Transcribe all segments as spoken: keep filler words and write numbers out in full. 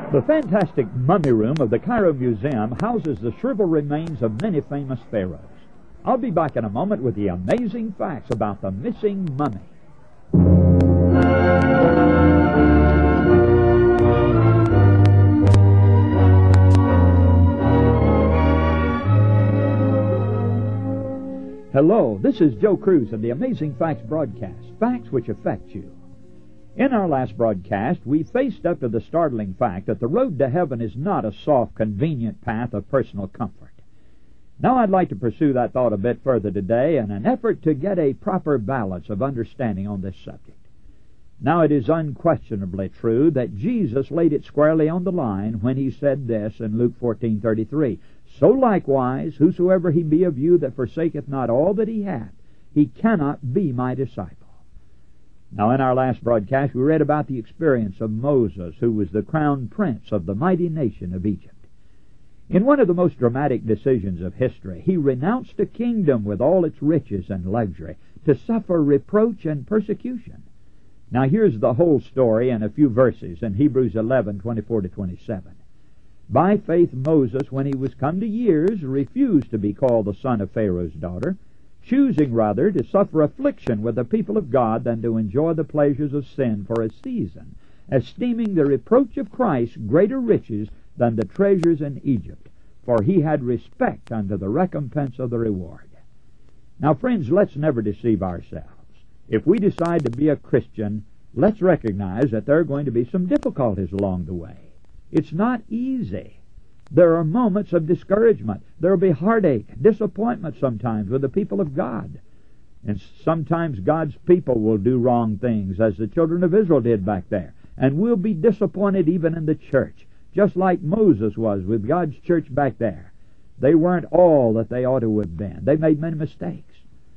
The fantastic mummy room of the Cairo Museum houses the shriveled remains of many famous pharaohs. I'll be back in a moment with the amazing facts about the missing mummy. Hello, this is Joe Cruz of the Amazing Facts broadcast, facts which affect you. In our last broadcast, we faced up to the startling fact that the road to heaven is not a soft, convenient path of personal comfort. Now I'd like to pursue that thought a bit further today in an effort to get a proper balance of understanding on this subject. Now it is unquestionably true that Jesus laid it squarely on the line when he said this in Luke fourteen thirty-three, "So likewise, whosoever he be of you that forsaketh not all that he hath, he cannot be my disciple." Now, in our last broadcast, we read about the experience of Moses, who was the crown prince of the mighty nation of Egypt. In one of the most dramatic decisions of history, he renounced a kingdom with all its riches and luxury to suffer reproach and persecution. Now, here's the whole story in a few verses in Hebrews eleven twenty-four to twenty-seven. By faith Moses, when he was come to years, refused to be called the son of Pharaoh's daughter, choosing rather to suffer affliction with the people of God than to enjoy the pleasures of sin for a season, esteeming the reproach of Christ greater riches than the treasures in Egypt, for he had respect unto the recompense of the reward. Now, friends, let's never deceive ourselves. If we decide to be a Christian, let's recognize that there are going to be some difficulties along the way. It's not easy. There are moments of discouragement. There will be heartache, disappointment sometimes with the people of God. And sometimes God's people will do wrong things, as the children of Israel did back there. And we'll be disappointed even in the church, just like Moses was with God's church back there. They weren't all that they ought to have been. They made many mistakes.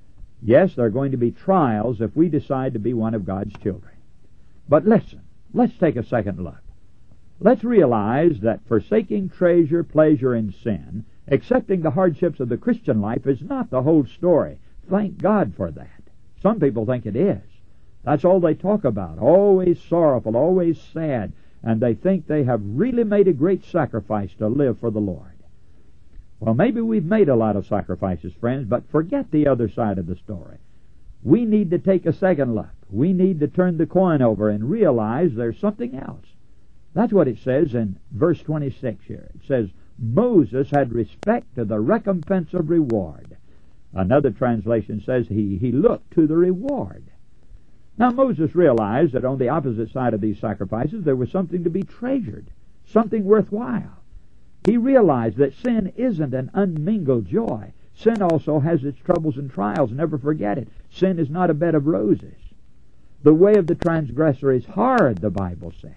Yes, there are going to be trials if we decide to be one of God's children. But listen, let's take a second look. Let's realize that forsaking treasure, pleasure, and sin, accepting the hardships of the Christian life, is not the whole story. Thank God for that. Some people think it is. That's all they talk about, always sorrowful, always sad, and they think they have really made a great sacrifice to live for the Lord. Well, maybe we've made a lot of sacrifices, friends, but forget the other side of the story. We need to take a second look. We need to turn the coin over and realize there's something else. That's what it says in verse twenty-six here. It says, Moses had respect to the recompense of reward. Another translation says he, he looked to the reward. Now Moses realized that on the opposite side of these sacrifices there was something to be treasured, something worthwhile. He realized that sin isn't an unmingled joy. Sin also has its troubles and trials. Never forget it. Sin is not a bed of roses. The way of the transgressor is hard, the Bible says.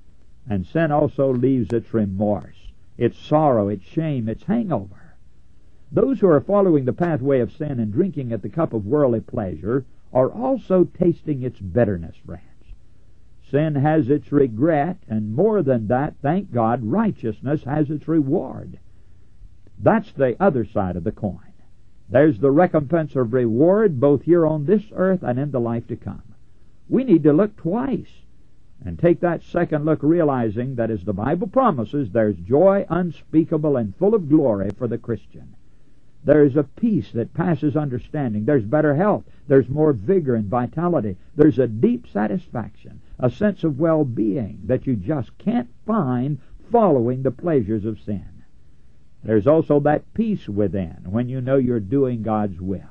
And sin also leaves its remorse, its sorrow, its shame, its hangover. Those who are following the pathway of sin and drinking at the cup of worldly pleasure are also tasting its bitterness, friends. Sin has its regret, and more than that, thank God, righteousness has its reward. That's the other side of the coin. There's the recompense of reward both here on this earth and in the life to come. We need to look twice and take that second look, realizing that, as the Bible promises, there's joy unspeakable and full of glory for the Christian. There's a peace that passes understanding. There's better health. There's more vigor and vitality. There's a deep satisfaction, a sense of well-being that you just can't find following the pleasures of sin. There's also that peace within when you know you're doing God's will.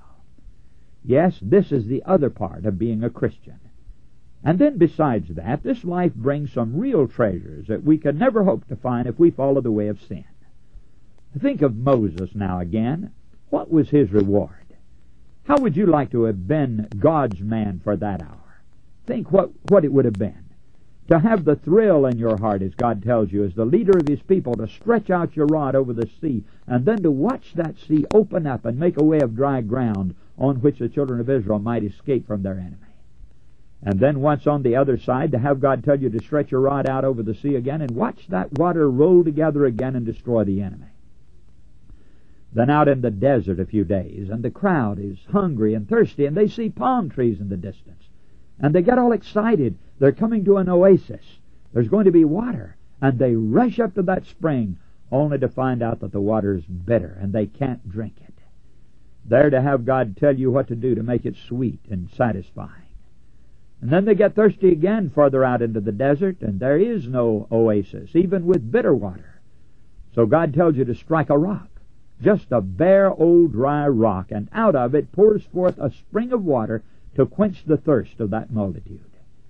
Yes, this is the other part of being a Christian. And then besides that, this life brings some real treasures that we could never hope to find if we follow the way of sin. Think of Moses now again. What was his reward? How would you like to have been God's man for that hour? Think what, what it would have been. To have the thrill in your heart, as God tells you, as the leader of His people, to stretch out your rod over the sea, and then to watch that sea open up and make a way of dry ground on which the children of Israel might escape from their enemy. And then once on the other side, to have God tell you to stretch your rod out over the sea again and watch that water roll together again and destroy the enemy. Then out in the desert a few days, and the crowd is hungry and thirsty, and they see palm trees in the distance. And they get all excited. They're coming to an oasis. There's going to be water. and they rush up to that spring only to find out that the water is bitter and they can't drink it. They're to have God tell you what to do to make it sweet and satisfying. And then they get thirsty again farther out into the desert, and there is no oasis, even with bitter water. So God tells you to strike a rock, just a bare old dry rock, and out of it pours forth a spring of water to quench the thirst of that multitude.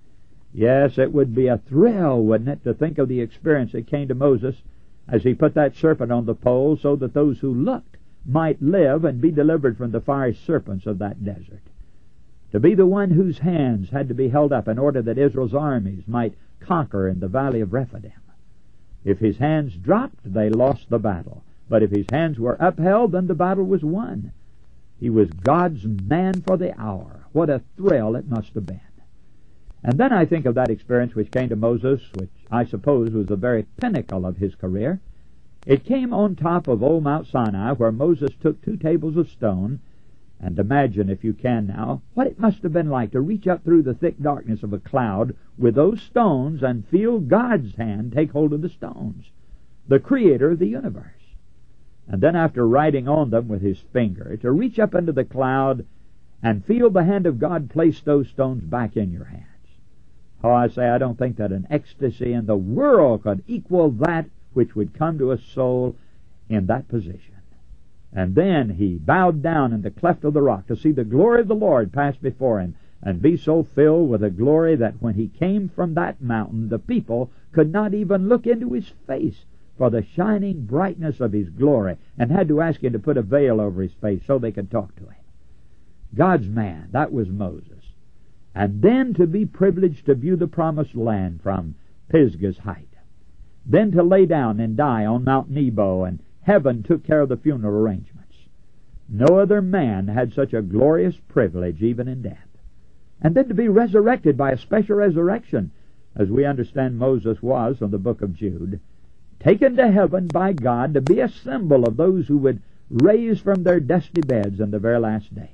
Yes, it would be a thrill, wouldn't it, to think of the experience that came to Moses as he put that serpent on the pole so that those who looked might live and be delivered from the fiery serpents of that desert. To be the one whose hands had to be held up in order that Israel's armies might conquer in the valley of Rephidim. If his hands dropped, they lost the battle. But if his hands were upheld, then the battle was won. He was God's man for the hour. What a thrill it must have been. And then I think of that experience which came to Moses, which I suppose was the very pinnacle of his career. It came on top of old Mount Sinai, where Moses took two tables of stone. And imagine, if you can now, what it must have been like to reach up through the thick darkness of a cloud with those stones and feel God's hand take hold of the stones, the creator of the universe. And then after writing on them with his finger, to reach up into the cloud and feel the hand of God place those stones back in your hands. Oh, I say, I don't think that an ecstasy in the world could equal that which would come to a soul in that position. And then he bowed down in the cleft of the rock to see the glory of the Lord pass before him, and be so filled with a glory that when he came from that mountain, the people could not even look into his face for the shining brightness of his glory, and had to ask him to put a veil over his face so they could talk to him. God's man, that was Moses. And then to be privileged to view the promised land from Pisgah's height. Then to lay down and die on Mount Nebo, and heaven took care of the funeral arrangements. No other man had such a glorious privilege even in death. And then to be resurrected by a special resurrection, as we understand Moses was from the book of Jude, taken to heaven by God to be a symbol of those who would raise from their dusty beds in the very last day.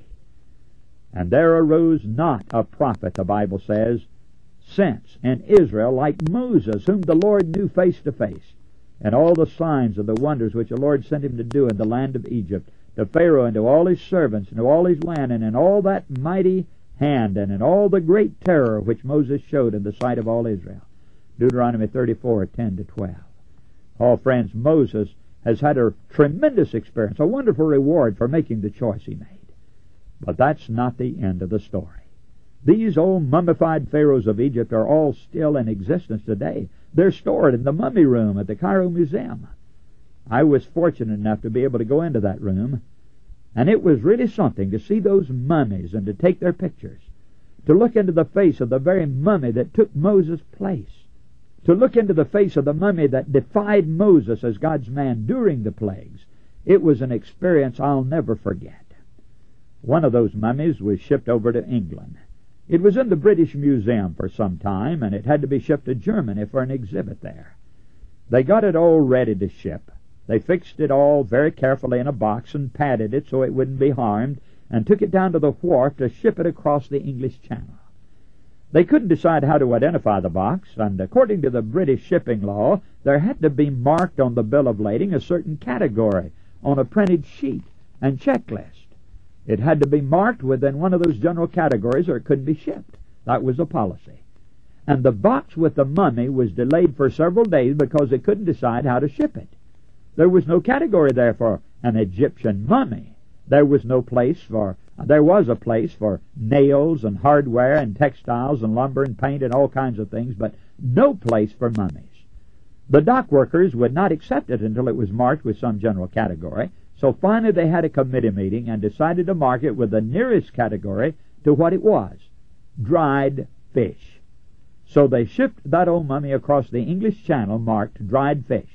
And there arose not a prophet, the Bible says, since in Israel like Moses, whom the Lord knew face to face, and all the signs and the wonders which the Lord sent him to do in the land of Egypt, to Pharaoh and to all his servants, and to all his land, and in all that mighty hand, and in all the great terror which Moses showed in the sight of all Israel. Deuteronomy thirty-four, ten to twelve. Oh, friends, Moses has had a tremendous experience, a wonderful reward for making the choice he made. But that's not the end of the story. These old mummified pharaohs of Egypt are all still in existence today. They're stored in the mummy room at the Cairo Museum. I was fortunate enough to be able to go into that room, and it was really something to see those mummies and to take their pictures, to look into the face of the very mummy that took Moses' place, to look into the face of the mummy that defied Moses as God's man during the plagues. It was an experience I'll never forget. One of those mummies was shipped over to England. It was in the British Museum for some time, and it had to be shipped to Germany for an exhibit there. They got it all ready to ship. They fixed it all very carefully in a box and padded it so it wouldn't be harmed, and took it down to the wharf to ship it across the English Channel. They couldn't decide how to identify the box, and according to the British shipping law, there had to be marked on the bill of lading a certain category on a printed sheet and checklist. It had to be marked within one of those general categories or it couldn't be shipped. That was the policy. And the box with the mummy was delayed for several days because they couldn't decide how to ship it. There was no category there for an Egyptian mummy. There was no place for, there was a place for nails and hardware and textiles and lumber and paint and all kinds of things, but no place for mummies. The dock workers would not accept it until it was marked with some general category. So finally they had a committee meeting and decided to mark it with the nearest category to what it was, dried fish. So they shipped that old mummy across the English Channel marked dried fish.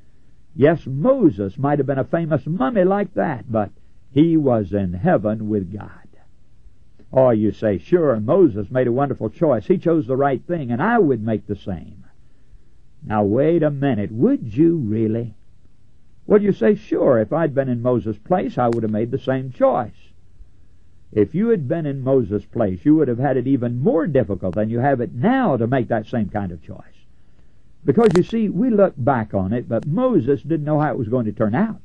Yes, Moses might have been a famous mummy like that, but he was in heaven with God. Oh, you say, sure, Moses made a wonderful choice. He chose the right thing, and I would make the same. Now, wait a minute. Would you really? Well, you say, sure, if I'd been in Moses' place, I would have made the same choice. If you had been in Moses' place, you would have had it even more difficult than you have it now to make that same kind of choice. Because, you see, we look back on it, but Moses didn't know how it was going to turn out.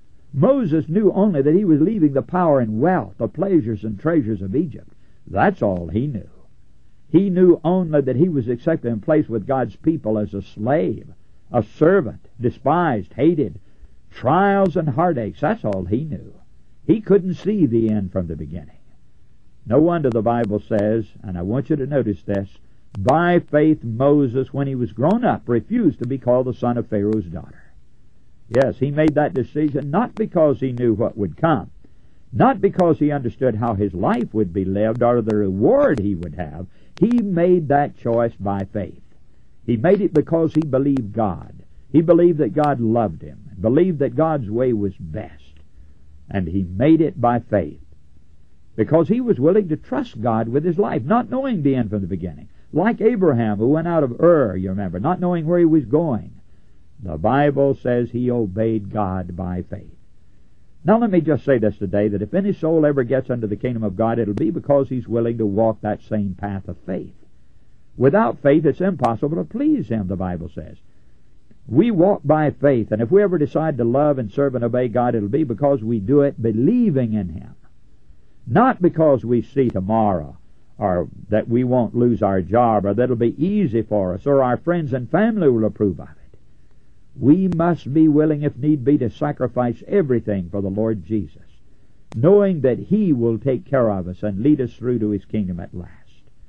Moses knew only that he was leaving the power and wealth, the pleasures and treasures of Egypt. That's all he knew. He knew only that he was accepted and placed with God's people as a slave, a servant, despised, hated, trials and heartaches. That's all he knew. He couldn't see the end from the beginning. No wonder the Bible says, and I want you to notice this, by faith Moses, when he was grown up, refused to be called the son of Pharaoh's daughter. Yes, he made that decision not because he knew what would come, not because he understood how his life would be lived or the reward he would have. He made that choice by faith. He made it because he believed God. He believed that God loved him, and believed that God's way was best. And he made it by faith, because he was willing to trust God with his life, not knowing the end from the beginning. Like Abraham, who went out of Ur, you remember, not knowing where he was going. The Bible says he obeyed God by faith. Now let me just say this today, that if any soul ever gets into the kingdom of God, it'll be because he's willing to walk that same path of faith. Without faith, it's impossible to please him, the Bible says. We walk by faith, and if we ever decide to love and serve and obey God, it'll be because we do it believing in him. Not because we see tomorrow, or that we won't lose our job, or that it'll be easy for us, or our friends and family will approve of it. We must be willing, if need be, to sacrifice everything for the Lord Jesus, knowing that he will take care of us and lead us through to his kingdom at last.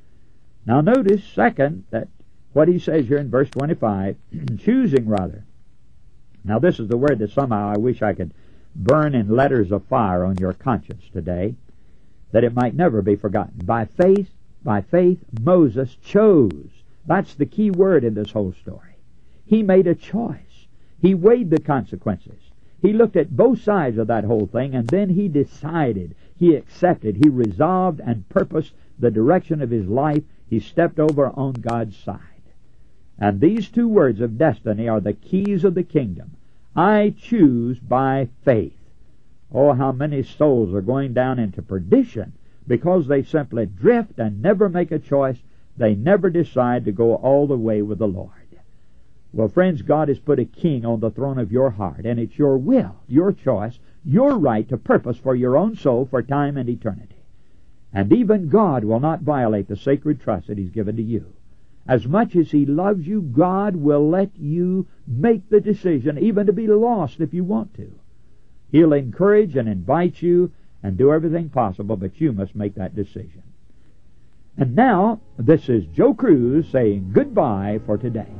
Now notice, second, that what he says here in verse twenty-five, choosing rather. Now this is the word that somehow I wish I could burn in letters of fire on your conscience today, that it might never be forgotten. By faith, by faith, Moses chose. That's the key word in this whole story. He made a choice. He weighed the consequences. He looked at both sides of that whole thing, and then he decided, he accepted, he resolved and purposed the direction of his life. He stepped over on God's side. And these two words of destiny are the keys of the kingdom. I choose by faith. Oh, how many souls are going down into perdition because they simply drift and never make a choice. They never decide to go all the way with the Lord. Well, friends, God has put a king on the throne of your heart, and it's your will, your choice, your right to purpose for your own soul for time and eternity. And even God will not violate the sacred trust that he's given to you. As much as he loves you, God will let you make the decision, even to be lost if you want to. He'll encourage and invite you and do everything possible, but you must make that decision. And now, this is Joe Cruz saying goodbye for today.